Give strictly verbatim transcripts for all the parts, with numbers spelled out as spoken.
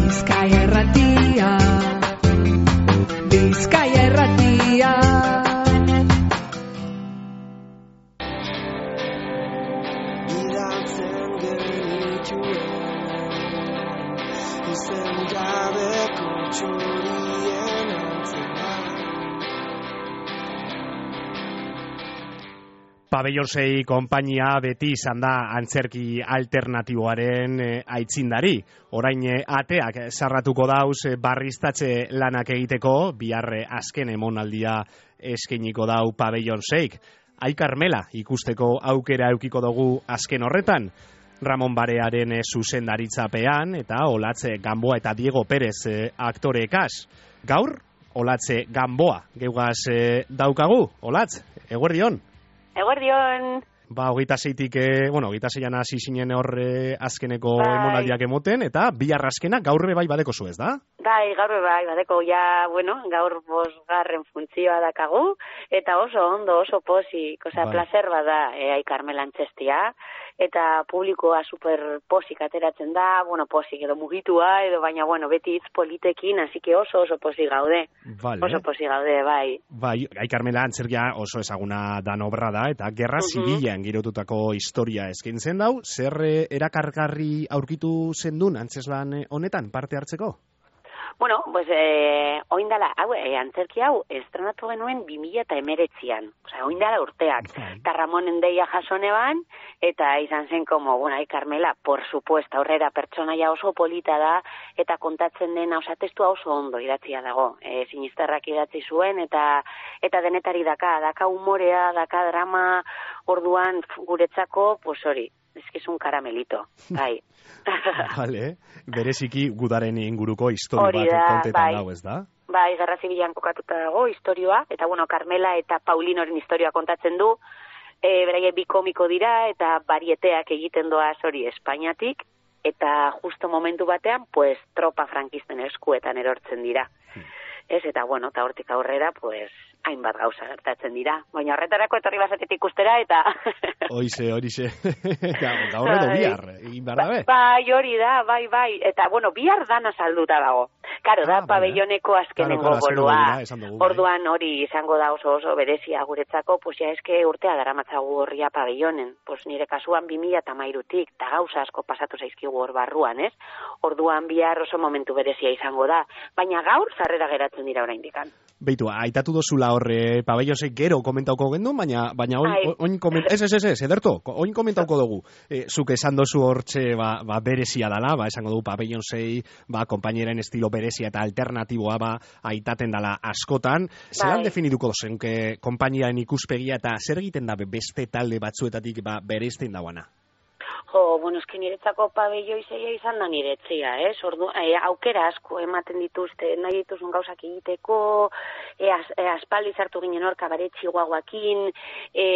Bizkaia Irratia, Bizkaia Irratia. Iratzen genituen izen gabeko txurien antzera. Pabellon sei konpainia beti izan da antzerki alternatiboaren e, aitzindari. Orain e, ateak sarratuko dauz e, barriztatze lanak egiteko, bihar e, azken emonaldia eskainiko dau Pabellon seik. Ai Karmela ikusteko aukera eukiko dugu azken horretan. Ramon Barearen e, zuzendaritzapean eta Olatze Gamboa eta Diego Pérez e, aktoreekaz. Gaur, Olatze Gamboa geugaz e, daukagu. Olatz, eguerdion. Eguerdion. Ba, hogeita zeitik, eh, bueno, hogeita zeian hasi zinen horre azkeneko bai. emonaldiak emoten, eta bihar azkena gaur bai badeko zu ez da? Bai, gaur bai badeko, ja, bueno, gaur bosgarren funtzioa dakagu, eta oso ondo, oso posik, osea, Bai. placer bada, eh, Ai Karmela antzestia, eta publikoa super posik ateratzen da, bueno, posik edo mugitua, edo baina, bueno, beti hitz politekin, así que oso oso posik gaude. Vale. Oso posik gaude, bai. Bai, Ai Karmela antzerkia oso ezaguna dan obra da, eta Gerra Mhm. Zibilean girotutako historia eskaintzen dau, zer eh, erakargarri aurkitu zendun antzeslan eh, honetan parte hartzeko? Bueno, pues, eh, oindala, hau, eh, antzerki hau, estrenatu genuen bi mila emeretzian. Osea, oindala urteak. Bai. Eta Ramonen deia jasoneban, eta izan zen como, bueno, Ai Karmela, por supuesto, aurrera pertsonaia oso polita da, eta kontatzen dena, osea, testua oso ondo idatzia dago. E, Sinisterrak idatzi zuen, eta eta denetari daka, daka humorea, daka drama, orduan guretzako, pues hori, eskizun karamelito, bai. Vale, bereziki gudaren inguruko historia Hori bat da, kontetan bai. dau ez da? Bai, Gerra Zibilean kokatuta dago historioa, eta bueno, Karmela eta Paulinoren historioa kontatzen du, e, beraiek bi komiko dira, eta barieteak egiten doaz hori Espainiatik, eta justo momentu batean, pues, tropa frankisten eskuetan erortzen dira. Ez, eta bueno, eta hortik aurrera, pues, hainbat gauza gertatzen dira. Baina horretarako etorri bazatet ikustera, eta... Hoize, horixe. Gaur edo Bai. bihar, egin behar dabe. Bai, hori da, bai, bai. Eta, bueno, bihar dana salduta dago. Karo, da, Ah, vale. pabelloneko azkenengo Claro, claro, azkenengo bolua. dira, esan dugu, bai. Orduan hori izango da oso oso berezia guretzako, pues ja eske urtea daramatzagu horria pabellonen. Pues nire kasuan bi mila hamairutik, eta gauza asko pasatu zaizkigu hor barruan, ez? Orduan bihar oso momentu berezia izango da. Baina gaur zarrera geratzen dira oraindikan. Beitu, aitatu dozula horre pabellosek gero komentauko gendu, baina baina oin, Ai. oin koment... Ez, ez, ez, ez, ederto, oin komentauko dugu. E, zuk esan dozu hortxe, ba, ba, berezia dala, ba, esango dugu pabellon sei, ba, konpainieren estilo berezia eta alternatiboa, ba, aitaten dala askotan. Zeran Bai. definituko zenke konpainiaren ikuspegia eta zer egiten da beste talde batzuetatik, ba, berezten dauana? Jo, bueno, eski niretzako pabelloi zeia izan da niretzia, ez? Ordu, e, aukera asko ematen dituzte, nahi dituzun gauzak egiteko, e, az, e, aspaldi zartu ginen hor kabaret chihuahuakin, e,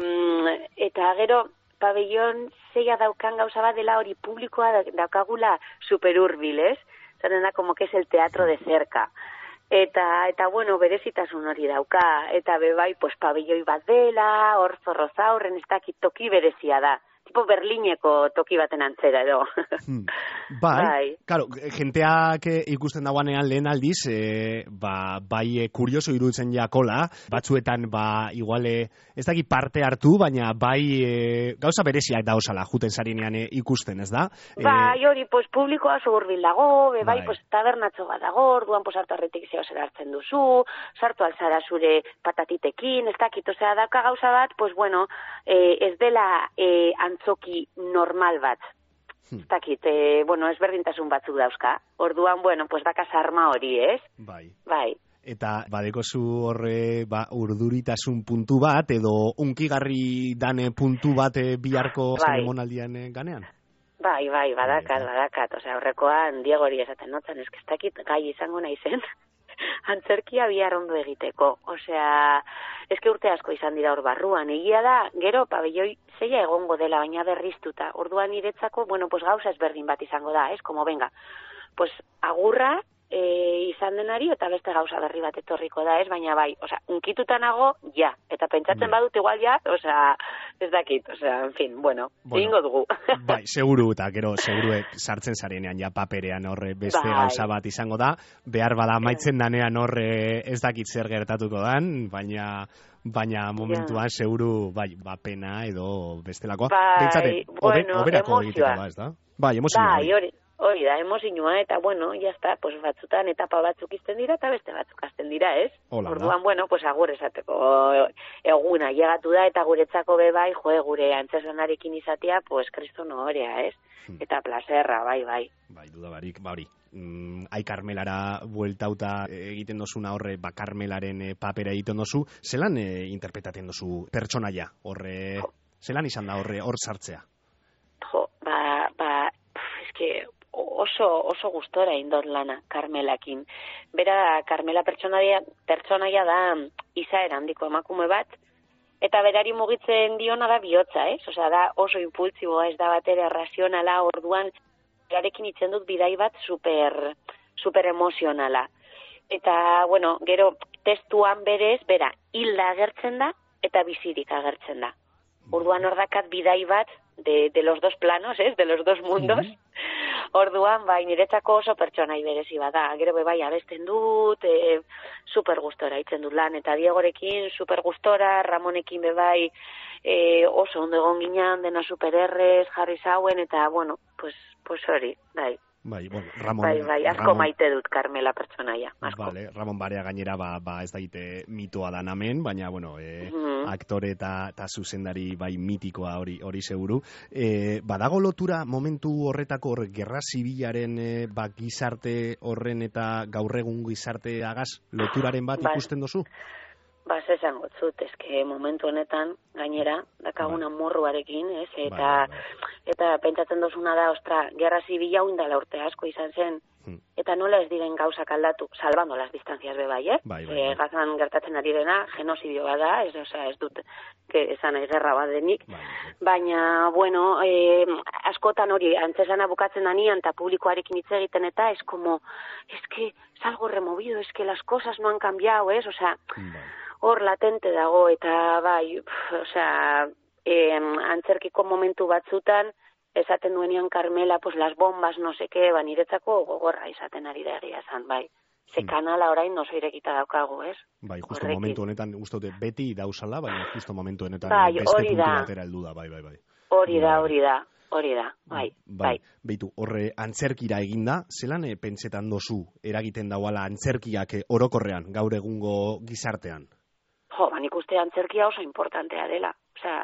eta gero pabellon zeia daukan gauza bat dela hori publikoa da- daukagula super hurbil, ez? Zaten da, como que es el teatro de cerca. Eta, eta bueno, berezitasun hori dauka, eta bebai, pues, pabelloi bat dela, hor zorrozaurren, ez dakit toki berezia da. Tipo Berlineko toki baten antzera edo. Hmm. Bai, Bai. claro, jenteak eh, ikusten dagoanean lehen aldiz, eh, ba, bai eh, kurioso iruditzen jakola, batzuetan, ba, iguale, ez daki parte hartu, baina bai eh, gauza bereziak dauzala, juten zarinean eh, ikusten, ez da? Bai, hori, pues, publikoa oso hurbil dago, be, bai, Bai. pues, tabernatxo bat dago, orduan, pues, hartu arretik zeo zer hartzen duzu, sartu alzara zure patatitekin, ez dakit, osea, dauka gauza bat, pues, bueno, eh, ez dela eh, antzoki normal bat. Hmm. Ez dakit, eh, bueno, ezberdintasun batzuk dauzka. Orduan, bueno, pues, dakaz arma hori, ez? Bai. Bai. Eta badekozu horre ba, urduritasun puntu bat, edo unkigarri dane puntu bat eh, biharko Bai. zeremonaldian eh, ganean? Bai, bai, badakat, Bai, badakat. Osea, horrekoan Diegori esaten notzen, ez ez dakit gai izango naizen. Antzerkia bihar ondo egiteko. Osea, eske urte asko izan dira hor barruan. Egia da, gero pabelloi zeia egongo dela, baina berriztuta. Orduan niretzako, bueno, pues gauza ezberdin bat izango da, ez? Como venga, pues agurra e, izan denari, eta beste gauza berri bat etorriko da, ez? Baina bai, osea, unkituta nago, ja. Eta pentsatzen badut igual ja, osea, ez dakit, osea, en fin, bueno, bueno egingo dugu. Bai, seguru, eta gero, seguruek sartzen zarenean ja paperean horre beste bai. Gauza bat izango da, behar bada maitzen danean horre ez dakit zer gertatuko dan, baina... baina momentuan ja. Seguru, bai, bapena edo bestelakoa. Bai, Bentsate, bueno, oberako egiteko da, ez da? Bai, emozioa. Bai, hori, hori da, emozioa, eta bueno, jazta, pues batzutan etapa batzuk izten dira, eta beste batzuk azten dira, ez? Hola, orduan, bueno, pues agur esateko eguna, llegatu da, eta guretzako be bai, jo, gure antzesanarekin izatea, pues kristono horea, ez? Hmm. Eta plazerra, bai, bai. Bai, dudabarik, ba hori. Mm, ai Karmelara bueltauta egiten dozuna horre, ba Karmelaren e, papera egiten dozu, zelan e, interpretatzen dozu pertsonaia horre, jo. Zelan izan da horre hor sartzea? Jo, ba, ba, eske oso, oso gustora indot lana Karmelakin. Bera, Karmela pertsonaia, pertsonaia da izaera handiko emakume bat, eta berari mugitzen diona da bihotza, ez? Osea, da oso impultsiboa, ez da batere razionala, orduan berarekin itzen dut bidai bat super, super emozionala. Eta, bueno, gero testuan berez, bera, hilda agertzen da eta bizirik agertzen da. Orduan ordakat bidai bat de, de los dos planos, ez? De los dos mundos. Mm-hmm. Orduan, bai, niretzako oso pertsonai berezi bada. Gero be bai abesten dut, e, super gustora itzen dut lan, eta Diegorekin super gustora, Ramonekin be bai e, oso ondo egon ginean, dena super errez, jarri zauen, eta, bueno, pues, pues hori, bai. Bai, bueno, Ramon... Bai, bai, asko Ramon, maite dut Karmela pertsonaia, asko. Vale, Ramon Barea gainera, ba, ba ez daite mitoa da namen, baina, bueno, e, mm-hmm. aktore eta, eta zuzendari bai mitikoa hori hori seguru. E, badago lotura momentu horretako hor, gerra zibilaren e, ba, gizarte horren eta gaur egun gizarte agaz loturaren bat bai. Ikusten dozu? Ba, zesan gotzut, eske momentu honetan, gainera, dakaguna bai. Morruarekin, ez? Eta, bai, bai. Eta pentsatzen dozuna da, ostra, gerra zibila huindala urte asko izan zen, hmm. eta nola ez diren gauzak aldatu, salbando las distancias be bai, eh? Bai, bai, bai. E, gazan gertatzen ari dena, genozidio bada, ez, oza, ez dut, que esan nahi gerra bat denik, bai, bai. Baina, bueno, e, askotan hori, antzesana bukatzen danian, eta publikoarekin hitz egiten eta, es como, es que, salgo removido, es que las cosas no han cambiado, ez, oza, bai. Hor latente dago, eta bai, osea, eh, antzerkiko momentu batzutan, esaten duenean Karmela, pues las bombas, no sé qué, ba, niretzako gogorra izaten ari da egia esan, bai. Ze hmm. kanala orain oso irekita daukagu, ez? Bai, justo horrekin. Momentu honetan, uste beti dauzala, baina justo momentu honetan bai, beste puntu batera heldu da, bai, bai, bai. Hori da, hori da. Hori da, bai, bai. bai. Beitu, horre antzerkira eginda, zelan e, pentsetan dozu eragiten dauala antzerkiak orokorrean, gaur egungo gizartean? Jo, ba, nik uste antzerkia oso importantea dela. Osea,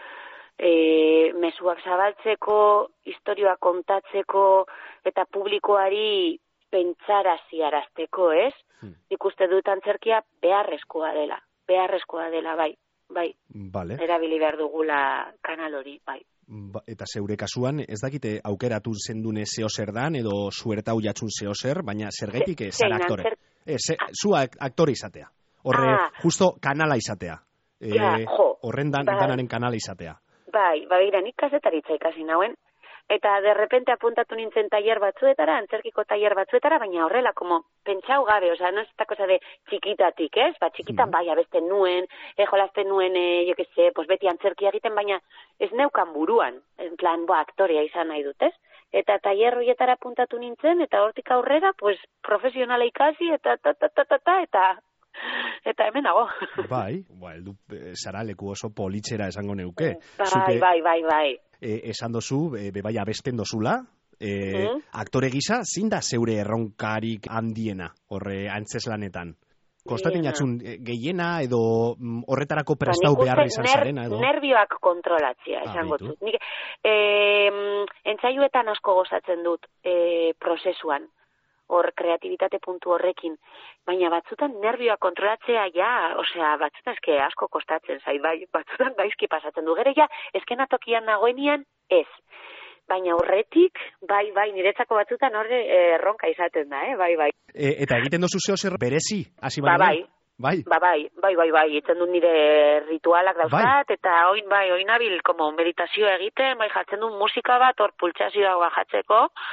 e, mezuak zabaltzeko, historioa kontatzeko, eta publikoari pentsaraziarazteko, ez? Hmm. Nik uste dut antzerkia beharrezkoa dela. Beharrezkoa dela, bai, bai. Vale. Erabili behar dugula kanal hori, bai. Ba, eta zeure kasuan, ez dakite aukeratu zendune zehozer dan, edo suertau jatzun zehozer, baina zergaitik ez zara aktore. Antzer... E, ze, ah. Zua aktore izatea. Horre, ah. justo kanala izatea. E, ja, jo. Horren dan, bai. Danaren kanala izatea. Bai, bai, nik kazetaritza ikasi nauen, eta derrepente apuntatu nintzen tailer batzuetara, antzerkiko tailer batzuetara, baina horrela, como, pentsau gabe, oza, no ez esta cosa de txikitatik, ez? Ba, txikitan mm. bai, abesten nuen, e, jolazten nuen, e, jo que se, pues beti antzerkia egiten, baina ez neukan buruan, en plan, boa, aktorea izan nahi dut, ez? Eta tailer horietara apuntatu nintzen, eta hortik aurrera, pues, profesionala ikasi, eta, ta, ta, ta, ta, ta, eta... Eta hemen nago. Bai, ba, eldu zara leku oso politxera esango neuke. Bai, Zuke, bai, bai, bai. E, esan dozu, e, bebai abesten dozula, e, mm. aktore gisa, zin da zeure erronkarik handiena, horre antzeslanetan? Kostaten jatzun, gehiena edo horretarako prestau behar izan ner, zarena edo? Nervioak kontrolatzia, esango dut. Nik, e, entzaiuetan asko gozatzen dut e, prozesuan. Hor kreatibitate puntu horrekin, baina batzutan nervioa kontrolatzea ja, osea, batzutan eske asko kostatzen zait, bai, batzutan gaizki pasatzen du. Gero ja, eskenatokian nagoenian, ez. Baina horretik, bai, bai, niretzako batzutan horre erronka izaten da, eh, bai, bai. E, eta egiten dozu zeo zer berezi, hasi ba, bai. Bai. Ba, bai, bai, bai, bai, itzen dut nire ritualak dauzkat, bai. Eta oin, bai, oin abil, como meditazio egiten, bai, jartzen dut musika bat, hor pultsazioa bajatzeko,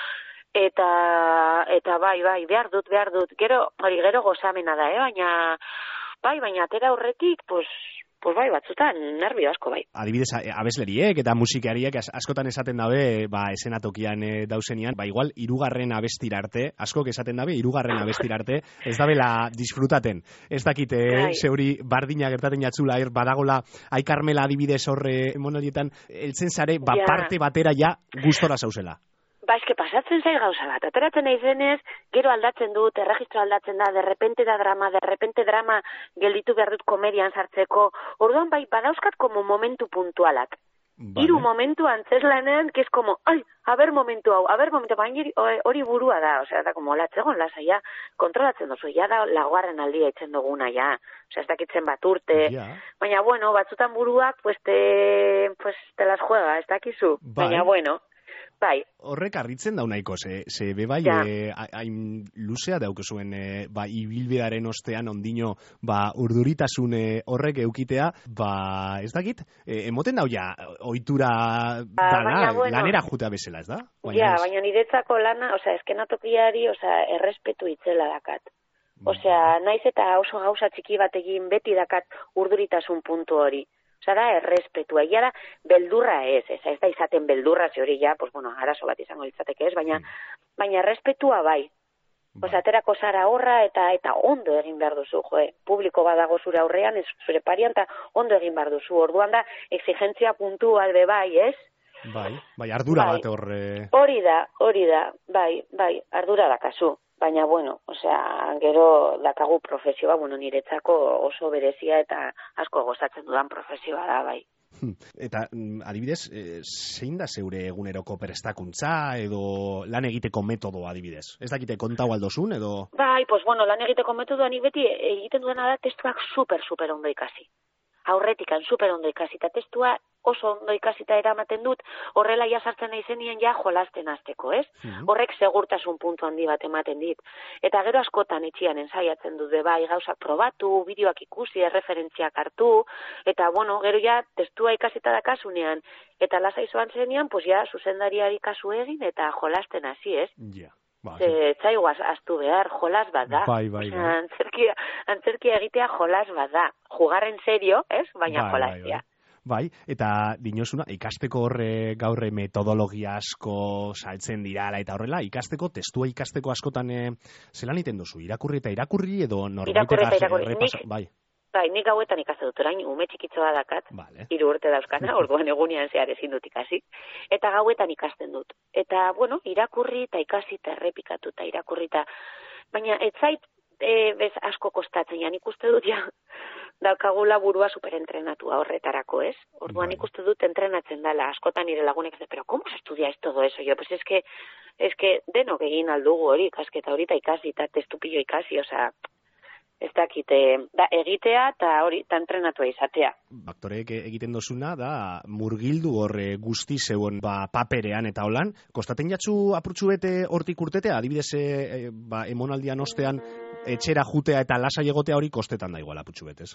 eta eta bai, bai, behar dut, behar dut. Gero, hori gero gozamena da, eh? Baina, bai, baina atera aurretik, pues, pues bai, batzutan, nervio asko, bai. Adibidez, abesleriek eta musikariek askotan esaten dabe, ba, esenatokian e, dauzenian, ba, igual, irugarren abestira arte, askok esaten dabe, irugarren abestira arte, ez dabela disfrutaten. Ez dakite, bai. Zeuri, bardina gertaten jatzula, er, badagola, ai Carmela adibidez horre emonalietan, eltzen zare, ba, ja. Parte batera ja gustora zauzela. Ba, eske pasatzen zai gauza bat. Ateratzen naizenez, gero aldatzen dut, erregistro aldatzen da, derrepente da drama, derrepente drama gelditu behar dut komedian sartzeko. Orduan bai, badauzkat como momentu puntualak. Vale. Hiru momentu antzeslanean, que es como, ai, a ber momentu hau, a ber momentu, baina hori burua da, osea, da como latzegon lasa, ja, kontrolatzen duzu, ja da laguarren aldia itzen duguna, ja, osea, ez dakitzen bat urte, yeah. Baina, bueno, batzutan buruak, pues, te, pues, te las juega, ez dakizu, bai. Baina, bueno, bai. Horrek harritzen dau nahiko, ze, ze be bai, ja. e, hain luzea daukezuen, e, ba, ibilbearen ostean ondino, ba, urduritasun horrek eukitea, ba, ez dakit, e, emoten dau ja, ohitura ba, dana, baina, bueno, lanera jutea bezala, ez da? Baina ja, ez... baina niretzako lana, osea, eskenatokiari, osea, errespetu itzela dakat. Osea, naiz eta oso gauza txiki bat egin beti dakat urduritasun puntu hori. Osa da, errespetua, ia da, beldurra ez, ez, ez da izaten beldurra, ze hori ja, pues, bueno, arazo bat izango litzateke ez, baina, mm. baina errespetua bai. Osa, aterako zara horra eta eta ondo egin behar duzu, jo, publiko badago zure aurrean, ez zure parian, eta ondo egin behar duzu, orduan da, exigentzia puntual be bai, ez? Bai, bai, ardura bai. Bat horre... Hori da, hori da, bai, bai, ardura dakazu. Baina, bueno, osea, gero dakagu profesioa, bueno, niretzako oso berezia eta asko gozatzen dudan profesioa da, bai. Eta, adibidez, e, zein da zeure eguneroko prestakuntza edo lan egiteko metodoa, adibidez? Ez dakite kontau aldozun, edo... Bai, pues, bueno, lan egiteko metodoa nik beti egiten dudana da testuak super, super ondo ikasi. Aurretikan super ondo ikasi, eta testua oso ondo ikasita eramaten dut, horrela ja sartzen naizenien ja jolasten hasteko, ez? Mm-hmm. Horrek segurtasun puntu handi bat ematen dit. Eta gero askotan etxian ensaiatzen dut, bai, gauzak probatu, bideoak ikusi, erreferentziak hartu, eta, bueno, gero ja testua ikasita dakasunean, eta lasai zoan zenean, pues ja, zuzendariari kasu egin, eta jolasten hasi, ez? Ja. Yeah. Ba, Ze, txaiguaz astu behar, jolas bat da. Bai, bai, bai. Antzerkia, antzerkia egitea jolas bat da. Jugarren serio, ez? Baina bai, jolazia. Bai, bai. bai, eta dinosuna, ikasteko horre gaurre metodologia asko saltzen dirala, eta horrela, ikasteko, testua ikasteko askotan e, zelan iten duzu? Irakurri eta irakurri edo norbaiteraz errepasa? Bai. Bai, nik gauetan ikaste dut, orain ume txikitzoa dakat, vale. Hiru urte dauzkana, orduan egunean zehar ezin dut ikasi, eta gauetan ikasten dut. Eta, bueno, irakurri eta ikasi eta errepikatu eta irakurri eta, baina ez zait e, bez asko kostatzen, ja, nik uste dut, ja, daukagula burua superentrenatua horretarako, ez? Orduan nik uste dut entrenatzen dela, askotan nire lagunek ez, pero, ¿cómo se estudia ez todo eso? Jo, pues es que, es que denok egin aldugu hori, ikasketa hori eta ikasi, eta testupillo ikasi, osea, ez dakite, da, egitea eta hori, eta entrenatua izatea. Aktoreek egiten dozuna, da, murgildu horre guzti zeuen ba, paperean eta holan, kostaten jatzu apurtxu bete hortik urtetea, adibidez, e, ba, emonaldian ostean, etxera jutea eta lasa egotea hori kostetan da igual apurtxu betez?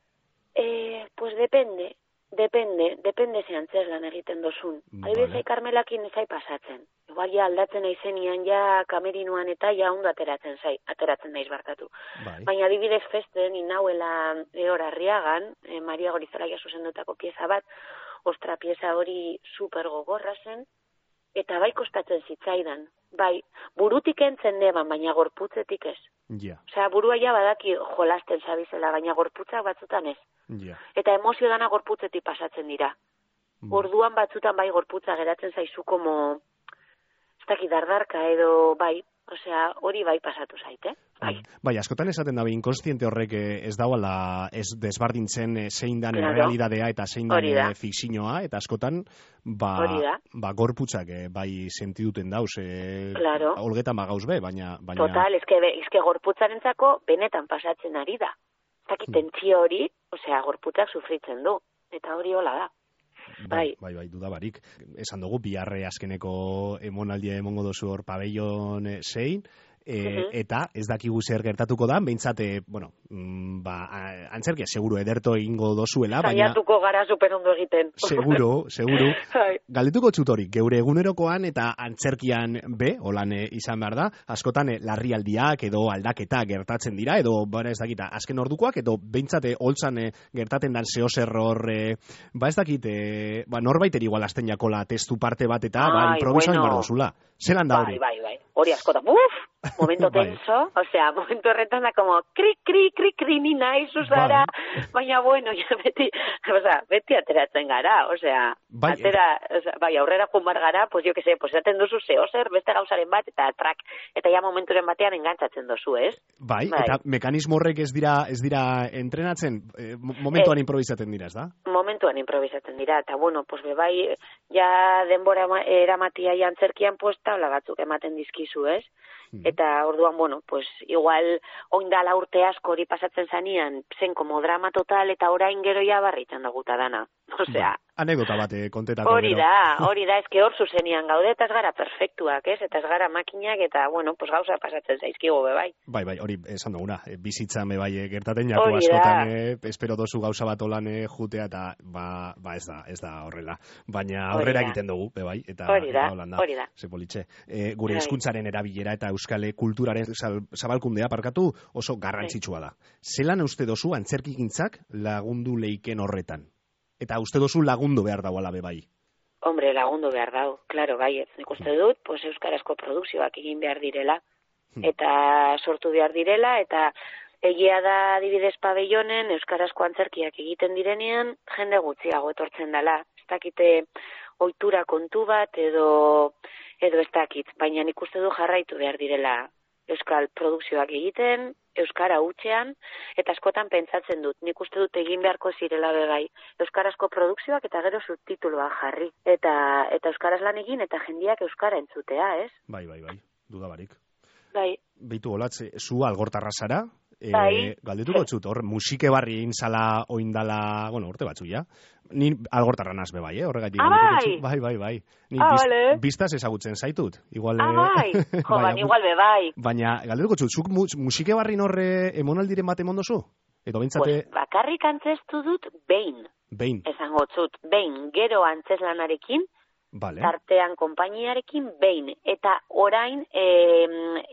Eh, pues depende, depende, depende ze antzeslan egiten dozun. Vale. Adibidez, Carmelakin zai pasatzen. Igual ja aldatzen naizenian ja kamerinuan eta ja ondo ateratzen zai, ateratzen naiz barkatu. Bai. Baina adibidez festen, inauela ehor Arriagan, e, Maria Gorizelaia zuzendutako pieza bat, ostra pieza hori super gogorra zen, eta bai kostatzen zitzaidan. Bai, burutik entzen neban, baina gorputzetik ez. Yeah. Osea, burua ja badaki jolasten zabizela, baina gorputzak batzutan ez. Yeah. Eta emozio dana gorputzetik pasatzen dira. Mm. Orduan batzutan bai gorputza geratzen zaizu como... Zaki dardarka edo, bai, osea, hori bai pasatu zaite, bai. Bai, askotan esaten dabe, inkonstiente horrek ez dauala, ez desbardintzen zein dan claro. Realidadea eta zein dan fikzioa, eta askotan, ba, ba gorputzak bai sentiduten dauz, e, claro. Olgetan bagauz be, baina... baina... Total, ezke, ezke gorputzarentzako benetan pasatzen ari da. Zaki tentsio hori, osea, gorputzak sufritzen du, eta hori hola da. Bai, bai, bai, dudabarik. Esan dugu, biharre azkeneko emonaldia emongo dozu hor pabellon zein, E, Mhm. eta ez dakigu zer gertatuko da, behintzat, e, bueno, mm, ba, a- antzerkia seguru ederto egingo dozuela, baina... Saiatuko gara superondo egiten. Seguro, seguro. Bai. Galdetuko txutorik, geure egunerokoan eta antzerkian be, holan e, izan behar da, askotan e, larrialdiak edo aldaketa gertatzen dira, edo, bara ez dakita, azken ordukoak, edo behintzate holtzan e, gertaten dan zehozer hor, e, ba ez dakit, e, ba norbaiter igual azten jakola testu parte bat eta, ba, Ai, improviso bueno. egin behar dozula. Zeran da hori? Bai, bai, bai. Hori askotan, uf, momento Bai. tenso, o sea, momento horretan da como, kri, kri, kri, kri, ni nahi zuzara, baina bueno, ja beti, o sea, beti ateratzen gara, o sea, Bai, atera, o sea, bai, aurrera jumar gara, pues yo que sé, pues esaten duzu zeo zer, beste gauzaren bat, eta trak, eta ja momenturen batean engantzatzen dozu, ez? Bai, Bai. eta mekanismo horrek ez dira ez dira entrenatzen, e, mo- momentuan improvisatzen dira, ez da? Momentuan improvisatzen dira, eta bueno, pues bebai, ja denbora ema- eramatia jantzerkian, pues tabla batzuk ematen dizkizu, ez? Eta orduan, bueno, pues igual oindala urte asko hori pasatzen zanean, zen como drama total, eta orain gero ja barritzen daguta dana. Osea, Anekdota bat eh, kontetako hori gero. da, hori da, eske hor zuzenian gaude, eta ez gara perfektuak, ez? Eta ez gara makinak, eta bueno, pues gauza pasatzen zaizkigu bebai. Bai, bai, hori esan duguna, e, bizitzan be bai eh, gertaten jako Hori da. askotan, eh, espero dozu gauza bat olan eh, jutea eta ba, ba ez da, ez da horrela. Baina Hori aurrera da. egiten dugu, be bai, eta Hori da, eta holan da. hori da. Ze politxe. E, gure Bai. hizkuntzaren erabilera eta euskal kulturaren zal- zabalkundea parkatu oso garrantzitsua da. Zelan uste dozu antzerkigintzak lagundu leiken horretan? Eta uste dozu lagundu behar dagoela be bai. Hombre, lagundu behar dau, claro, bai, ez nik uste dut, pues euskarazko produkzioak egin behar direla, eta sortu behar direla, eta egia da adibidez pabellonen euskarazko antzerkiak egiten direnean, jende gutxiago etortzen dela, ez dakite ohitura kontu bat, edo, edo ez dakit, baina nik uste du jarraitu behar direla euskal produkzioak egiten, euskara hutsean, eta askotan pentsatzen dut, nik uste dut egin beharko zirela begai, euskarazko produkzioak eta gero subtituloa jarri, eta eta euskaraz lan egin, eta jendiak euskara entzutea, ez? Bai, bai, bai, dudabarik. Bai, Beitu olatze, zu algortarra zara, e, Bai. galdetuko txut, hor, musike barri egin zala oindala, bueno, urte batzu ja. Ni algortarra naz be bai, eh? Horregatik. Ah, galdetuko bai? txut. Bai, bai, bai. Ni Ah, biz- vale. biztaz ezagutzen zaitut. Igual, ah, eh, bai, jo, ban, igual be bai. Baina, galdetuko txut, zuk mu- musike barri norre emonaldiren bat emon dozu? Edo bintzate, Pues, bakarrik antzestu dut behin, behin, esango zut, behin, gero antzeslanarekin, bale. tartean konpainiarekin behin, eta orain, e,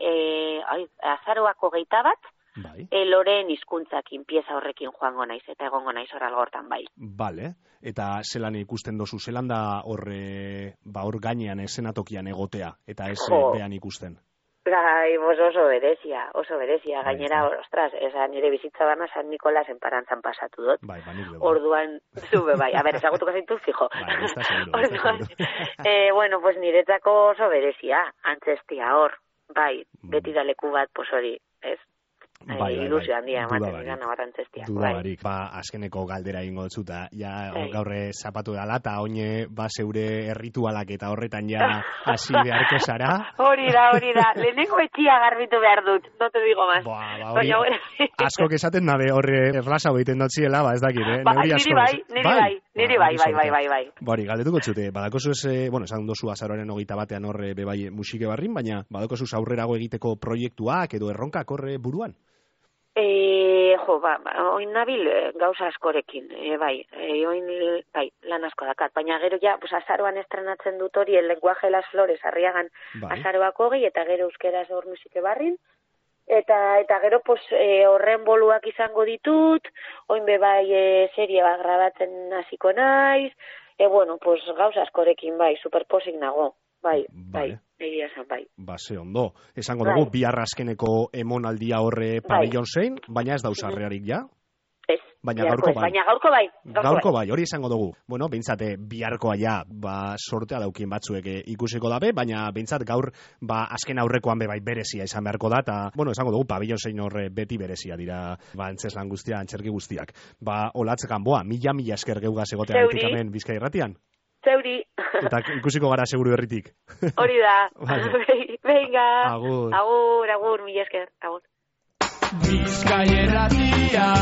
e, ai, azaroako geita bat, Bai, eloren hizkuntzakin pieza horrekin joango naiz, eta egongo naiz hor algortan bai. bale. Eta zelan ikusten dozu, zelan da horre, ba hor gainean esenatokian egotea, eta ez Jo. eh, behan ikusten. Bai, bos oso berezia, oso berezia, Bai, gainera, bai. ostras, esa nire bizitza bana San Nikolasen parantzan pasatu dut. Bai, banik bai. Orduan, zube bai, a ber, ezagutuko zaitu, fijo. Bai, ez da seguro, ez da Orduan, seguro. eh, bueno, pues niretzako oso berezia, antzestia hor, bai, beti da leku bat, pues hori, ez? Bai, Eh, bai, bai. ilusio handia ematen Dudabarik. dira bat antzestia. Duda Bai. barik, ba, azkeneko galdera ingo dutzuta, ja, Bai. gaurre zapatu dala, eta oine, ba, zeure erritualak eta horretan ja hasi beharko zara. Hori da, hori da, lehenengo etxia garbitu behar dut, no te digo más. Boa, ba, hori, Baina, bueno, askok esaten dabe horre erlasa egiten dotziela, ba, ez dakit, eh? ba, Neuri niri asko- bai, niri bai, niri bai, bai, bai, bai, bai. Bari, galdetuko txute, badakozu ez, eh, bueno, esan dozu azaroaren hogeita batean horre bebai musike barrin, baina badakozu aurrerago egiteko proiektuak edo erronkak horre buruan? E, jo, ba, ba, oin nabil eh, gauza askorekin, e, bai, e, oin, bai, lan asko dakat, baina gero ja, pues, azaroan estrenatzen dut hori, el lenguaje de las flores, arriagan Bai. azaroako gehi, eta gero euskeraz hor musike barrin, eta eta gero, pues, e, horren boluak izango ditut, oin be bai e, serie bat grabatzen hasiko naiz, e, bueno, pues, gauza askorekin, bai, superposik nago, bai, bai, Vale. egia esan, bai. Ba, ze ondo. Esango Bai. dugu, bihar azkeneko emonaldia horre pabellon zein, baina ez dauz Mhm. arrearik ja. Ez, Baina biharko gaurko ez, bai. Baina gaurko bai. Gaurko bai, hori esango dugu. Bueno, behintzate, biharkoa ja, ba, sortea daukien batzuek eh, ikusiko dabe, baina behintzat gaur, ba, azken aurrekoan be bai berezia izan beharko da, eta, bueno, esango dugu, pabellon zein horre beti berezia dira, ba, antzeslan guztia, antzerki guztiak. Ba, olatz ganboa, mila mila esker geugaz egotea Zeuri. gaitik hemen Bizkai irratian. Zeuri. Eta ikusiko gara seguru herritik. Hori da. Vale. Venga. Agur. Agur, agur, mila esker. Agur. Bizkai irratia